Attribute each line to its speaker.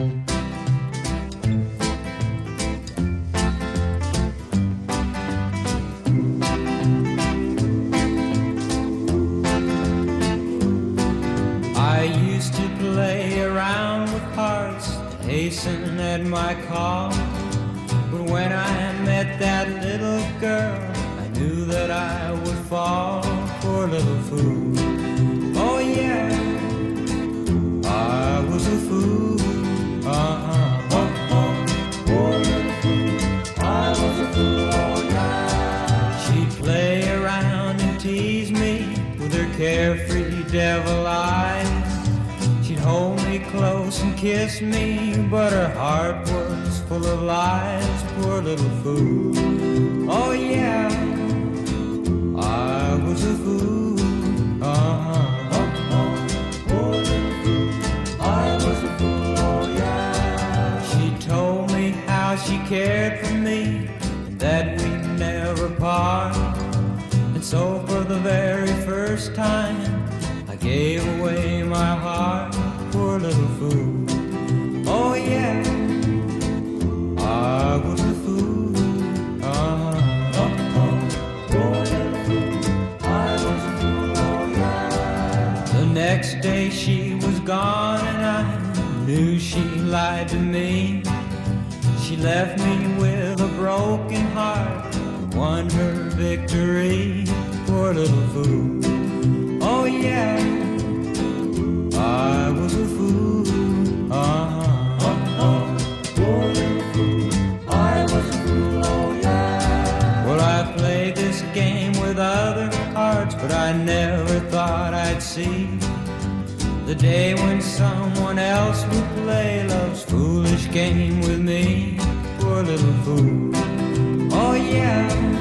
Speaker 1: I used to play around with hearts, hasten at my call. But when I met that little girl, I knew that I would fall. Poor little fool. Oh yeah, I was a fool. Poor little fool. I was a fool. Oh yeah. She'd play around and tease me with her carefree devil eyes. She'd hold me close and kiss me, but her heart was full of lies. Poor little fool. Oh yeah, I was a fool. Poor little fool. I was a fool. Oh yeah. She told me how she cared for me and that we'd never part. And so for the very first time I gave away my heart. Poor little fool. Oh yeah, I was a fool. Poor little fool. I was a fool. Oh yeah. The next day she was gone and I knew she lied to me. She left me with a broken heart, won her victory. Poor little fool. Oh yeah, I was a fool. Poor little fool. I was a fool. Oh yeah. Well, I played this game with other hearts, but I never thought I'd see the day when someone else would play love's foolish game with me. Poor little fool. Oh yeah.